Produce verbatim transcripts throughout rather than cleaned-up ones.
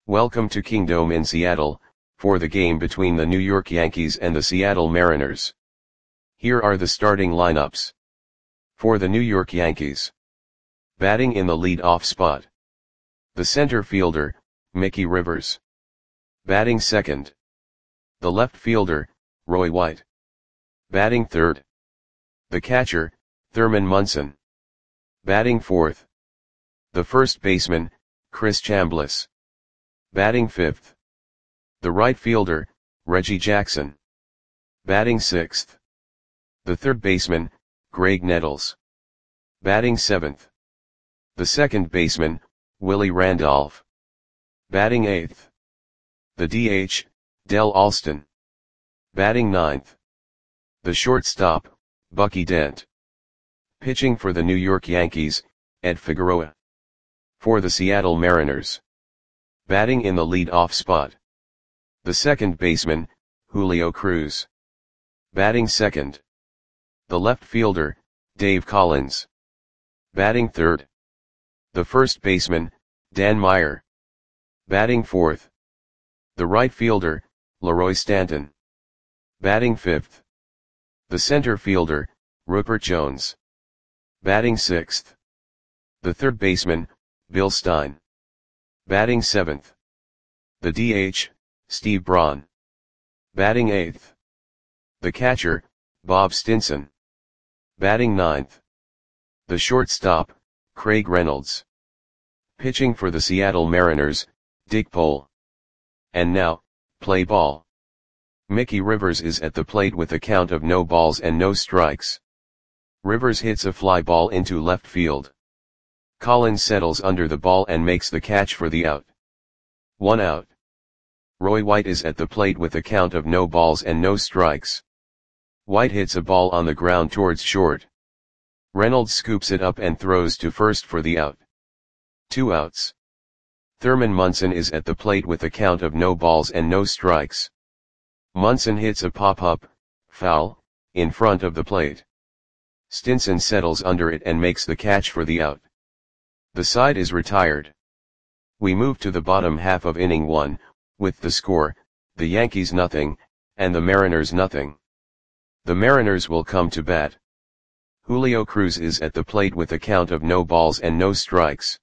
Welcome to Kingdome in Seattle, for the game between the New York Yankees and the Seattle Mariners. Here are the starting lineups. For the New York Yankees. Batting in the lead-off spot. The center fielder, Mickey Rivers. Batting second. The left fielder, Roy White. Batting third. The catcher, Thurman Munson. Batting fourth. The first baseman, Chris Chambliss. Batting fifth. The right fielder, Reggie Jackson. Batting sixth. The third baseman, Graig Nettles. Batting seventh. The second baseman, Willie Randolph. Batting eighth. The D H, Del Alston. Batting ninth. The shortstop, Bucky Dent. Pitching for the New York Yankees, Ed Figueroa. For the Seattle Mariners. Batting in the lead-off spot. The second baseman, Julio Cruz. Batting second. The left fielder, Dave Collins. Batting third. The first baseman, Dan Meyer. Batting fourth. The right fielder, Leroy Stanton. Batting fifth. The center fielder, Rupert Jones. Batting sixth. The third baseman, Bill Stein. Batting seventh. The D H, Steve Braun. Batting eighth. The catcher, Bob Stinson. Batting ninth. The shortstop, Craig Reynolds. Pitching for the Seattle Mariners, Dick Pole. And now, play ball. Mickey Rivers is at the plate with a count of no balls and no strikes. Rivers hits a fly ball into left field. Collins settles under the ball and makes the catch for the out. One out. Roy White is at the plate with a count of no balls and no strikes. White hits a ball on the ground towards short. Reynolds scoops it up and throws to first for the out. Two outs. Thurman Munson is at the plate with a count of no balls and no strikes. Munson hits a pop-up, foul, in front of the plate. Stinson settles under it and makes the catch for the out. The side is retired. We move to the bottom half of inning one, with the score, the Yankees nothing, and the Mariners nothing. The Mariners will come to bat. Julio Cruz is at the plate with a count of no balls and no strikes.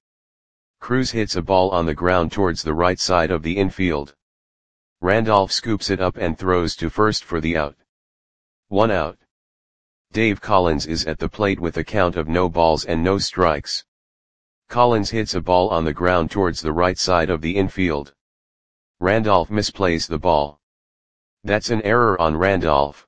Cruz hits a ball on the ground towards the right side of the infield. Randolph scoops it up and throws to first for the out. One out. Dave Collins is at the plate with a count of no balls and no strikes. Collins hits a ball on the ground towards the right side of the infield. Randolph misplays the ball. That's an error on Randolph.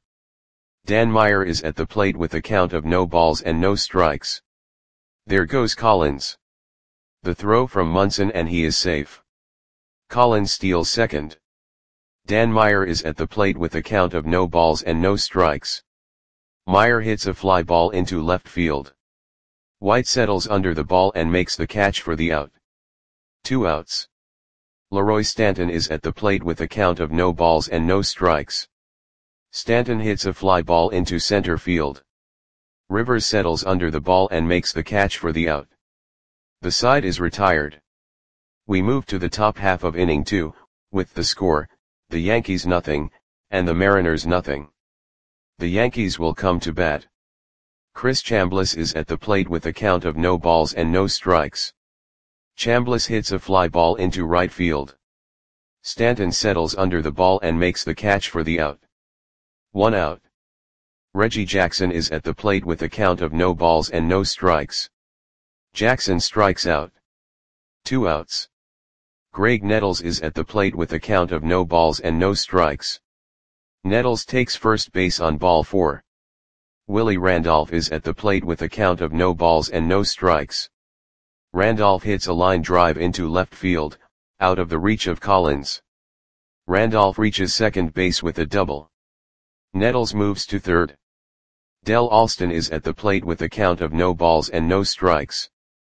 Dan Meyer is at the plate with a count of no balls and no strikes. There goes Collins. The throw from Munson and he is safe. Collins steals second. Dan Meyer is at the plate with a count of no balls and no strikes. Meyer hits a fly ball into left field. White settles under the ball and makes the catch for the out. Two outs. Leroy Stanton is at the plate with a count of no balls and no strikes. Stanton hits a fly ball into center field. Rivers settles under the ball and makes the catch for the out. The side is retired. We move to the top half of inning two, with the score, the Yankees nothing, and the Mariners nothing. The Yankees will come to bat. Chris Chambliss is at the plate with a count of no balls and no strikes. Chambliss hits a fly ball into right field. Stanton settles under the ball and makes the catch for the out. One out. Reggie Jackson is at the plate with a count of no balls and no strikes. Jackson strikes out. Two outs. Graig Nettles is at the plate with a count of no balls and no strikes. Nettles takes first base on ball four. Willie Randolph is at the plate with a count of no balls and no strikes. Randolph hits a line drive into left field, out of the reach of Collins. Randolph reaches second base with a double. Nettles moves to third. Del Alston is at the plate with a count of no balls and no strikes.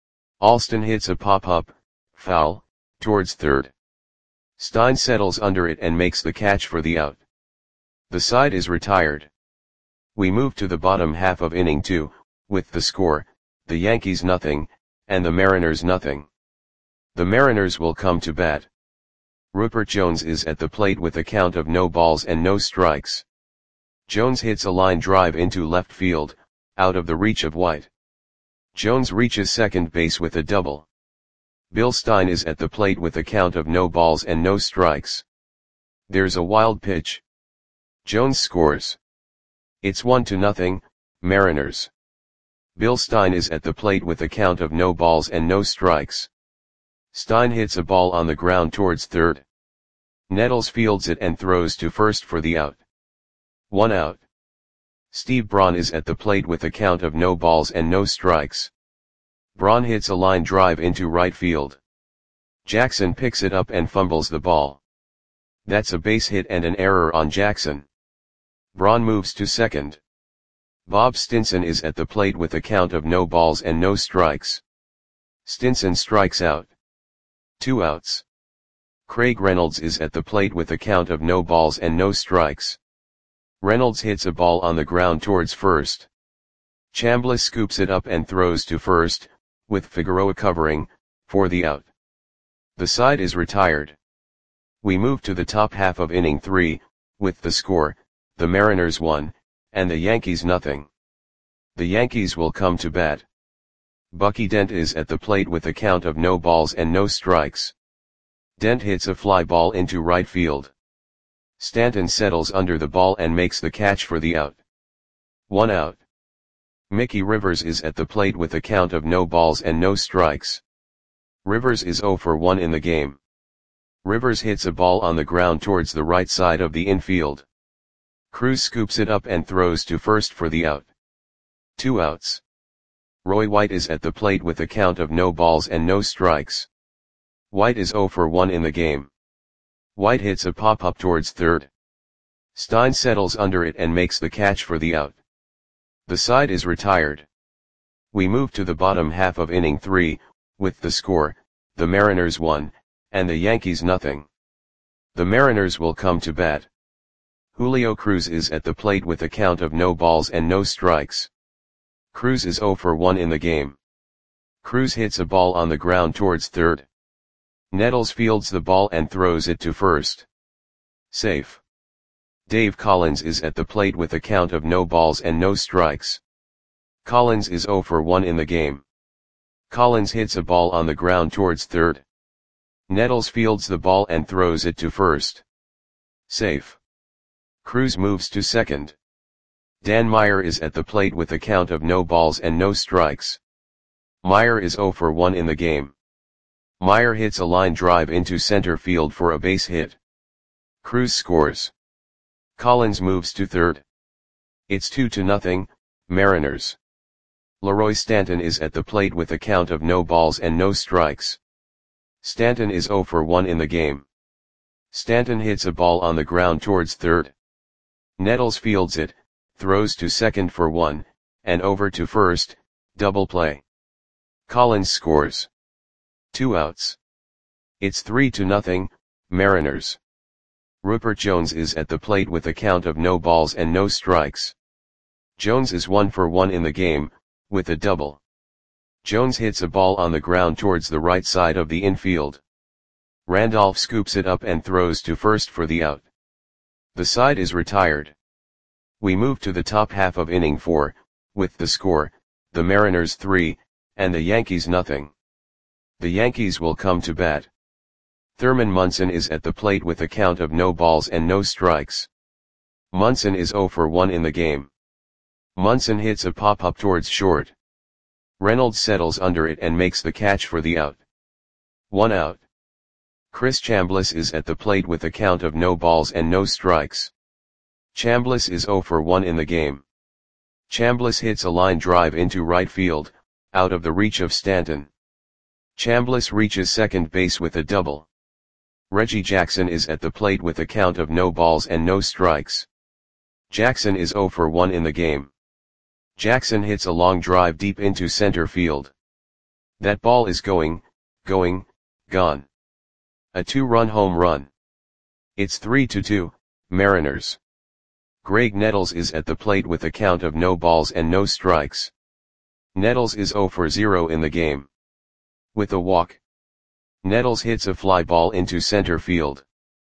Alston hits a pop-up, foul, towards third. Stein settles under it and makes the catch for the out. The side is retired. We move to the bottom half of inning two, with the score, the Yankees nothing, and the Mariners nothing. The Mariners will come to bat. Rupert Jones is at the plate with a count of no balls and no strikes. Jones hits a line drive into left field, out of the reach of White. Jones reaches second base with a double. Bill Stein is at the plate with a count of no balls and no strikes. There's a wild pitch. Jones scores. It's one to nothing, Mariners. Bill Stein is at the plate with a count of no balls and no strikes. Stein hits a ball on the ground towards third. Nettles fields it and throws to first for the out. One out. Steve Braun is at the plate with a count of no balls and no strikes. Braun hits a line drive into right field. Jackson picks it up and fumbles the ball. That's a base hit and an error on Jackson. Braun moves to second. Bob Stinson is at the plate with a count of no balls and no strikes. Stinson strikes out. Two outs. Craig Reynolds is at the plate with a count of no balls and no strikes. Reynolds hits a ball on the ground towards first. Chambliss scoops it up and throws to first, with Figueroa covering, for the out. The side is retired. We move to the top half of inning three, with the score, the Mariners one, and the Yankees nothing. The Yankees will come to bat. Bucky Dent is at the plate with a count of no balls and no strikes. Dent hits a fly ball into right field. Stanton settles under the ball and makes the catch for the out. One out. Mickey Rivers is at the plate with a count of no balls and no strikes. Rivers is oh for one in the game. Rivers hits a ball on the ground towards the right side of the infield. Cruz scoops it up and throws to first for the out. Two outs. Roy White is at the plate with a count of no balls and no strikes. White is oh for one in the game. White hits a pop-up towards third. Stein settles under it and makes the catch for the out. The side is retired. We move to the bottom half of inning three, with the score, the Mariners one, and the Yankees nothing. The Mariners will come to bat. Julio Cruz is at the plate with a count of no balls and no strikes. Cruz is oh for one in the game. Cruz hits a ball on the ground towards third. Nettles fields the ball and throws it to first. Safe. Dave Collins is at the plate with a count of no balls and no strikes. Collins is oh for one in the game. Collins hits a ball on the ground towards third. Nettles fields the ball and throws it to first. Safe. Cruz moves to second. Dan Meyer is at the plate with a count of no balls and no strikes. Meyer is oh for one in the game. Meyer hits a line drive into center field for a base hit. Cruz scores. Collins moves to third. It's two to nothing, Mariners. Leroy Stanton is at the plate with a count of no balls and no strikes. Stanton is oh for one in the game. Stanton hits a ball on the ground towards third. Nettles fields it, throws to second for one, and over to first, double play. Collins scores. Two outs. It's three to nothing, Mariners. Rupert Jones is at the plate with a count of no balls and no strikes. Jones is one for one in the game, with a double. Jones hits a ball on the ground towards the right side of the infield. Randolph scoops it up and throws to first for the out. The side is retired. We move to the top half of inning four, with the score, the Mariners three, and the Yankees nothing. The Yankees will come to bat. Thurman Munson is at the plate with a count of no balls and no strikes. Munson is oh for one in the game. Munson hits a pop-up towards short. Reynolds settles under it and makes the catch for the out. One out. Chris Chambliss is at the plate with a count of no balls and no strikes. Chambliss is oh for one in the game. Chambliss hits a line drive into right field, out of the reach of Stanton. Chambliss reaches second base with a double. Reggie Jackson is at the plate with a count of no balls and no strikes. Jackson is oh for one in the game. Jackson hits a long drive deep into center field. That ball is going, going, gone. A two-run home run. It's three to two, Mariners. Greg Nettles is at the plate with a count of no balls and no strikes. Nettles is oh for zero in the game. With a walk. Nettles hits a fly ball into center field.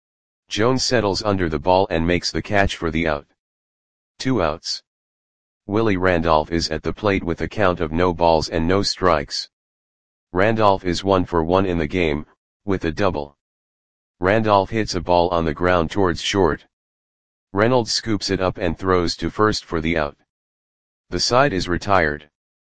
Jones settles under the ball and makes the catch for the out. Two outs. Willie Randolph is at the plate with a count of no balls and no strikes. Randolph is one for one in the game, with a double. Randolph hits a ball on the ground towards short. Reynolds scoops it up and throws to first for the out. The side is retired.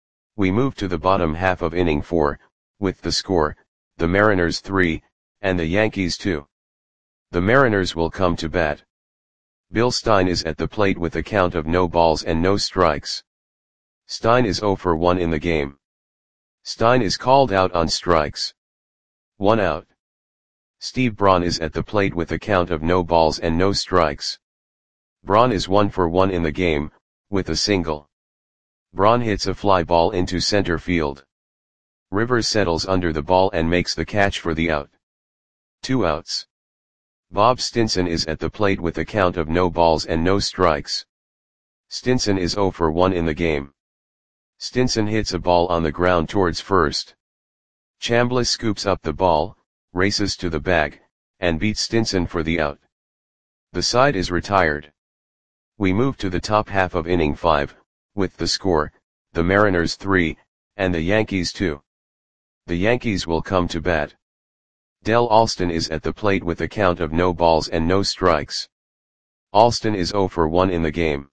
We move to the bottom half of inning four, with the score, the Mariners three, and the Yankees two. The Mariners will come to bat. Bill Stein is at the plate with a count of no balls and no strikes. Stein is oh for one in the game. Stein is called out on strikes. One out. Steve Braun is at the plate with a count of no balls and no strikes. Braun is one for one in the game, with a single. Braun hits a fly ball into center field. Rivers settles under the ball and makes the catch for the out. Two outs. Bob Stinson is at the plate with a count of no balls and no strikes. Stinson is oh for one in the game. Stinson hits a ball on the ground towards first. Chambliss scoops up the ball, races to the bag, and beats Stinson for the out. The side is retired. We move to the top half of inning five, with the score, the Mariners three, and the Yankees two. The Yankees will come to bat. Del Alston is at the plate with a count of no balls and no strikes. Alston is oh for one in the game.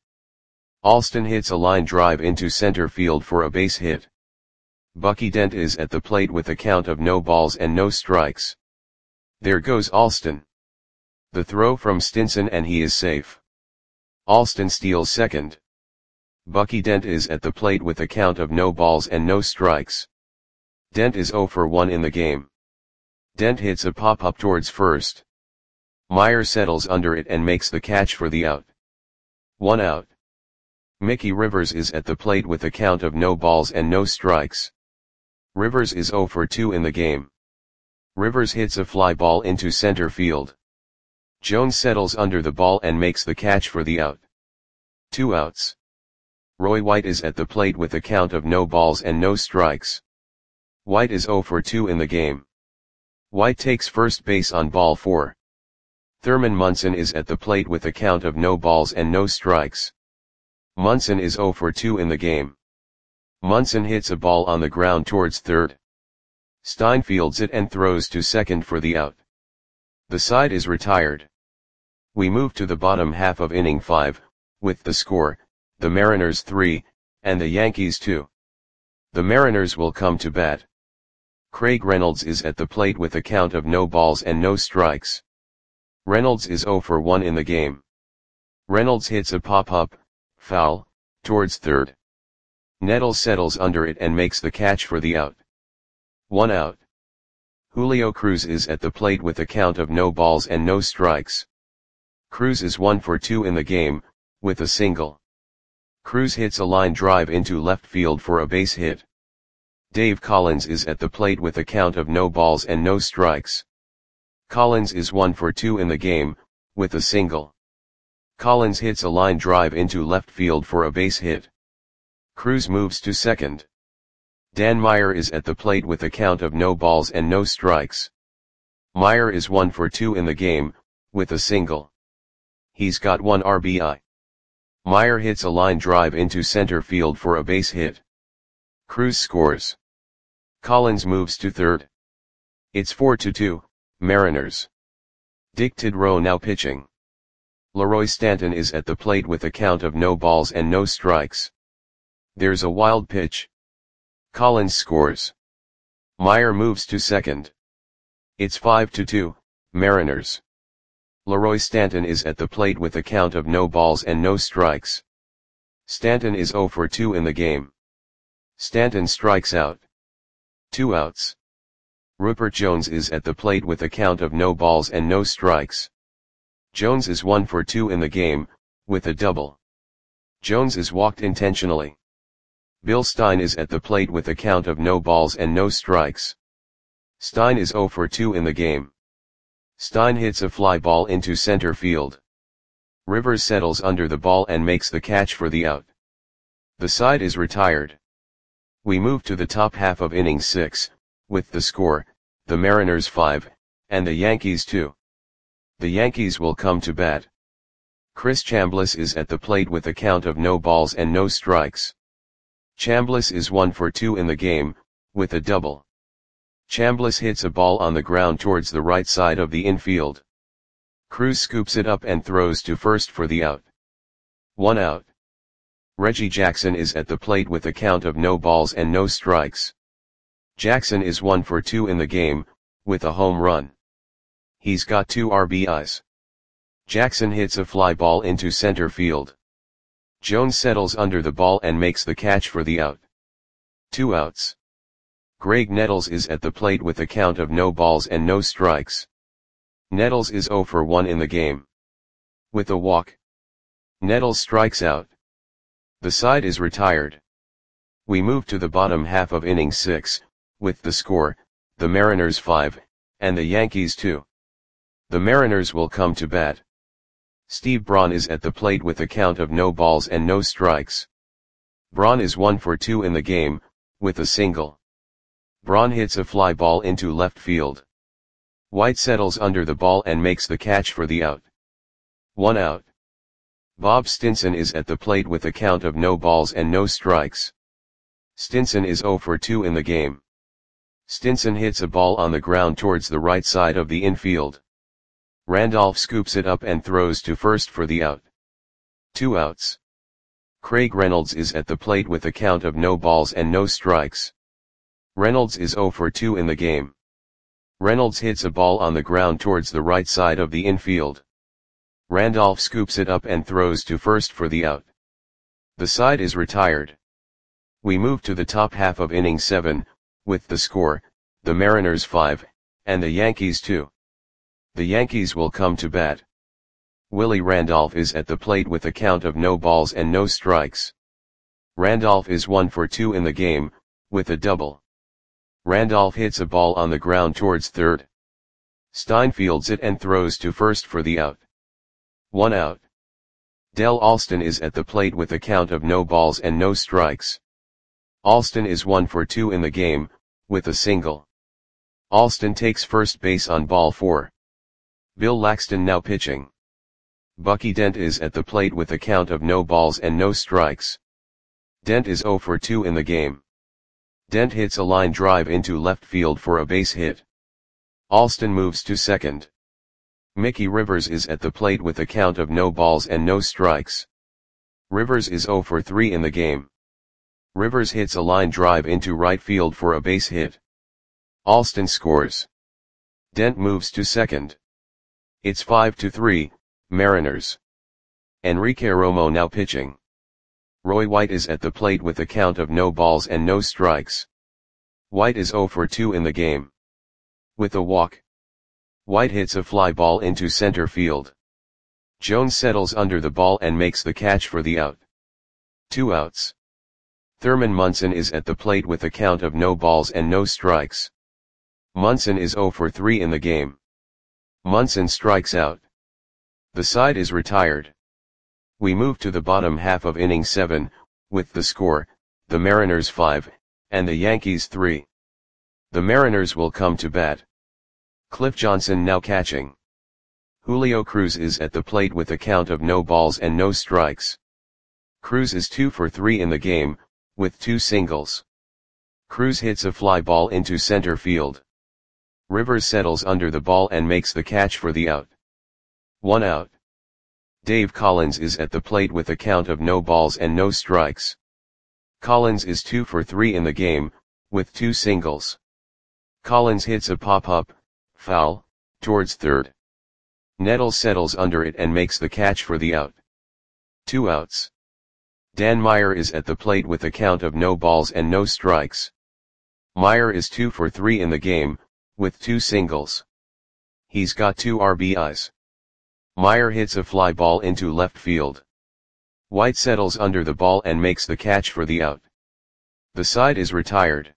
Alston hits a line drive into center field for a base hit. Bucky Dent is at the plate with a count of no balls and no strikes. There goes Alston. The throw from Stinson and he is safe. Alston steals second. Bucky Dent is at the plate with a count of no balls and no strikes. Dent is oh for one in the game. Dent hits a pop-up towards first. Meyer settles under it and makes the catch for the out. One out. Mickey Rivers is at the plate with a count of no balls and no strikes. Rivers is oh for two in the game. Rivers hits a fly ball into center field. Jones settles under the ball and makes the catch for the out. Two outs. Roy White is at the plate with a count of no balls and no strikes. White is oh for two in the game. White takes first base on ball four. Thurman Munson is at the plate with a count of no balls and no strikes. Munson is oh for two in the game. Munson hits a ball on the ground towards third. Stein fields it and throws to second for the out. The side is retired. We move to the bottom half of inning five, with the score, the Mariners three, and the Yankees two. The Mariners will come to bat. Craig Reynolds is at the plate with a count of no balls and no strikes. Reynolds is oh for one in the game. Reynolds hits a pop-up, foul, towards third. Nettles settles under it and makes the catch for the out. One out. Julio Cruz is at the plate with a count of no balls and no strikes. Cruz is one for two in the game, with a single. Cruz hits a line drive into left field for a base hit. Dave Collins is at the plate with a count of no balls and no strikes. Collins is one for two in the game, with a single. Collins hits a line drive into left field for a base hit. Cruz moves to second. Dan Meyer is at the plate with a count of no balls and no strikes. Meyer is one for two in the game, with a single. He's got one R B I. Meyer hits a line drive into center field for a base hit. Cruz scores. Collins moves to third. It's four to two, Mariners. Dick Tidrow now pitching. Leroy Stanton is at the plate with a count of no balls and no strikes. There's a wild pitch. Collins scores. Meyer moves to second. It's five to two, Mariners. Leroy Stanton is at the plate with a count of no balls and no strikes. Stanton is oh for two in the game. Stanton strikes out. Two outs. Rupert Jones is at the plate with a count of no balls and no strikes. Jones is one for two in the game, with a double. Jones is walked intentionally. Bill Stein is at the plate with a count of no balls and no strikes. Stein is oh for two in the game. Stein hits a fly ball into center field. Rivers settles under the ball and makes the catch for the out. The side is retired. We move to the top half of inning six, with the score, the Mariners five, and the Yankees two. The Yankees will come to bat. Chris Chambliss is at the plate with a count of no balls and no strikes. Chambliss is one for two in the game, with a double. Chambliss hits a ball on the ground towards the right side of the infield. Cruz scoops it up and throws to first for the out. One out. Reggie Jackson is at the plate with a count of no balls and no strikes. Jackson is one for two in the game, with a home run. He's got two R B Is. Jackson hits a fly ball into center field. Jones settles under the ball and makes the catch for the out. Two outs. Greg Nettles is at the plate with a count of no balls and no strikes. Nettles is zero for one in the game. With a walk. Nettles strikes out. The side is retired. We move to the bottom half of inning six, with the score, the Mariners five, and the Yankees two. The Mariners will come to bat. Steve Braun is at the plate with a count of no balls and no strikes. Braun is one for two in the game, with a single. Braun hits a fly ball into left field. White settles under the ball and makes the catch for the out. One out. Bob Stinson is at the plate with a count of no balls and no strikes. Stinson is zero for two in the game. Stinson hits a ball on the ground towards the right side of the infield. Randolph scoops it up and throws to first for the out. Two outs. Craig Reynolds is at the plate with a count of no balls and no strikes. Reynolds is zero for two in the game. Reynolds hits a ball on the ground towards the right side of the infield. Randolph scoops it up and throws to first for the out. The side is retired. We move to the top half of inning seven, with the score, the Mariners five, and the Yankees two. The Yankees will come to bat. Willie Randolph is at the plate with a count of no balls and no strikes. Randolph is one for two in the game, with a double. Randolph hits a ball on the ground towards third. Stein fields it and throws to first for the out. One out. Del Alston is at the plate with a count of no balls and no strikes. Alston is one for two in the game, with a single. Alston takes first base on ball four. Bill Laxton now pitching. Bucky Dent is at the plate with a count of no balls and no strikes. Dent is zero for two in the game. Dent hits a line drive into left field for a base hit. Alston moves to second. Mickey Rivers is at the plate with a count of no balls and no strikes. Rivers is zero for three in the game. Rivers hits a line drive into right field for a base hit. Alston scores. Dent moves to second. It's five to three, Mariners. Enrique Romo now pitching. Roy White is at the plate with a count of no balls and no strikes. White is zero for two in the game. With a walk. White hits a fly ball into center field. Jones settles under the ball and makes the catch for the out. Two outs. Thurman Munson is at the plate with a count of no balls and no strikes. Munson is zero for three in the game. Munson strikes out. The side is retired. We move to the bottom half of inning seven, with the score, the Mariners five, and the Yankees three. The Mariners will come to bat. Cliff Johnson now catching. Julio Cruz is at the plate with a count of no balls and no strikes. Cruz is two for three in the game, with two singles. Cruz hits a fly ball into center field. Rivers settles under the ball and makes the catch for the out. One out. Dave Collins is at the plate with a count of no balls and no strikes. Collins is two for three in the game, with two singles. Collins hits a pop-up, foul, towards third. Nettles settles under it and makes the catch for the out. Two outs. Dan Meyer is at the plate with a count of no balls and no strikes. Meyer is two for three in the game, with two singles. He's got two R B Is. Meyer hits a fly ball into left field. White settles under the ball and makes the catch for the out. The side is retired.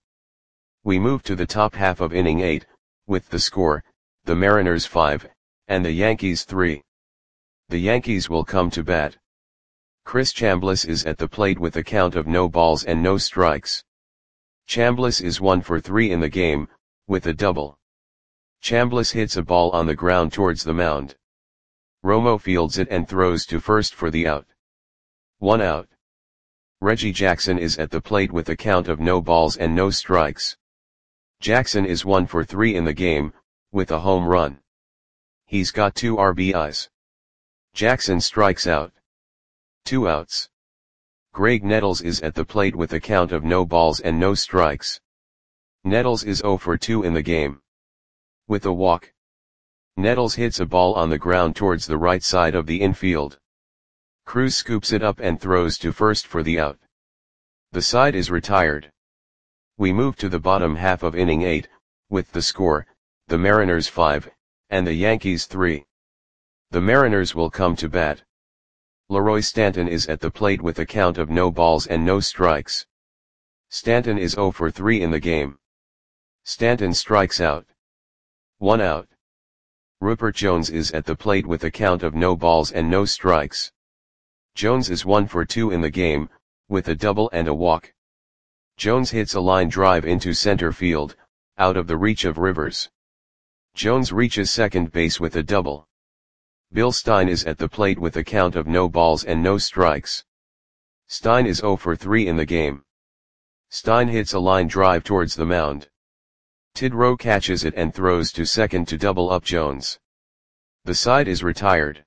We move to the top half of inning eight, with the score, the Mariners five, and the Yankees three. The Yankees will come to bat. Chris Chambliss is at the plate with a count of no balls and no strikes. Chambliss is one for three in the game, with a double. Chambliss hits a ball on the ground towards the mound. Romo fields it and throws to first for the out. One out. Reggie Jackson is at the plate with a count of no balls and no strikes. Jackson is one for three in the game, with a home run. He's got two R B Is. Jackson strikes out. Two outs. Graig Nettles is at the plate with a count of no balls and no strikes. Nettles is zero for two in the game. With a walk. Nettles hits a ball on the ground towards the right side of the infield. Cruz scoops it up and throws to first for the out. The side is retired. We move to the bottom half of inning eight, with the score, the Mariners five, and the Yankees three. The Mariners will come to bat. Leroy Stanton is at the plate with a count of no balls and no strikes. Stanton is zero for three in the game. Stanton strikes out. One out. Rupert Jones is at the plate with a count of no balls and no strikes. Jones is one for two in the game, with a double and a walk. Jones hits a line drive into center field, out of the reach of Rivers. Jones reaches second base with a double. Bill Stein is at the plate with a count of no balls and no strikes. Stein is zero for three in the game. Stein hits a line drive towards the mound. Tidrow catches it and throws to second to double up Jones. The side is retired.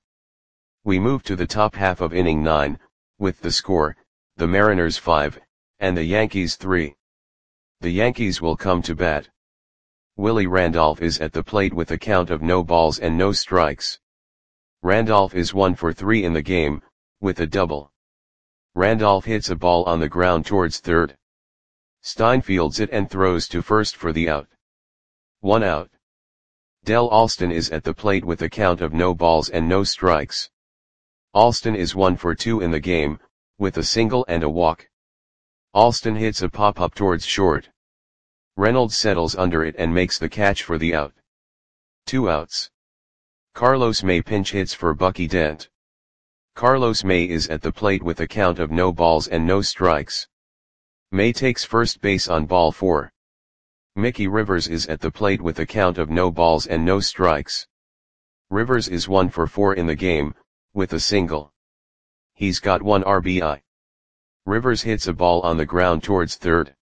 We move to the top half of inning nine, with the score, the Mariners five, and the Yankees three. The Yankees will come to bat. Willie Randolph is at the plate with a count of no balls and no strikes. Randolph is one for three in the game, with a double. Randolph hits a ball on the ground towards third. Stein fields it and throws to first for the out. One out. Del Alston is at the plate with a count of no balls and no strikes. Alston is one for two in the game, with a single and a walk. Alston hits a pop-up towards short. Reynolds settles under it and makes the catch for the out. Two outs. Carlos May pinch hits for Bucky Dent. Carlos May is at the plate with a count of no balls and no strikes. May takes first base on ball four. Mickey Rivers is at the plate with a count of no balls and no strikes. Rivers is one for four in the game, with a single. He's got one R B I. Rivers hits a ball on the ground towards third.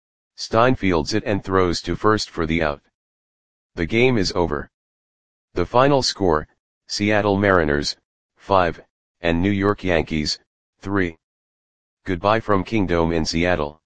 Stein fields it and throws to first for the out. The game is over. The final score, Seattle Mariners, five, and New York Yankees, three. Goodbye from Kingdome in Seattle.